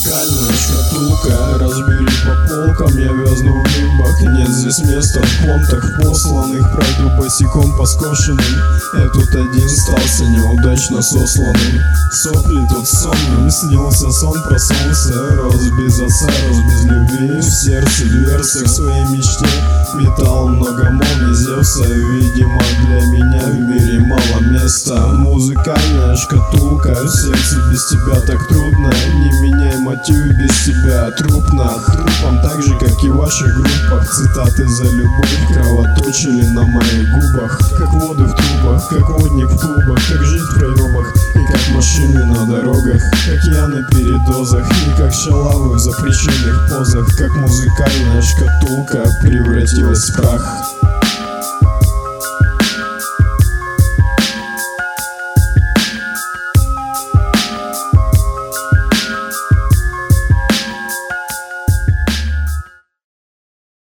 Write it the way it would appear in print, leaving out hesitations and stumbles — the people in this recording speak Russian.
Музыкальная шкатулка, разбери по полкам, я вязну в нимбах. Нет здесь места в понтах посланных, пройду босиком по скошенным. Я тут один стался неудачно сосланным. Сопли тут сонным, снился сон про солнце. Рос без отца, рос без любви, в сердце дверцы к своей мечте. Металл много мон и Зевса, видимо для меня в мире мало места. Музыкальная шкатулка, в сердце без тебя так трудно. Не меняй мотив, без тебя трупно. Трупом так же, как и в ваших группах. Цитаты за любовь кровоточили на моих губах. Как воды в трубах, как водник в клубах. Как жить в проемах и как машины на дорогах. Как я на передозах и как шалавы в запрещенных позах. Как музыкальная шкатулка превратилась в прах.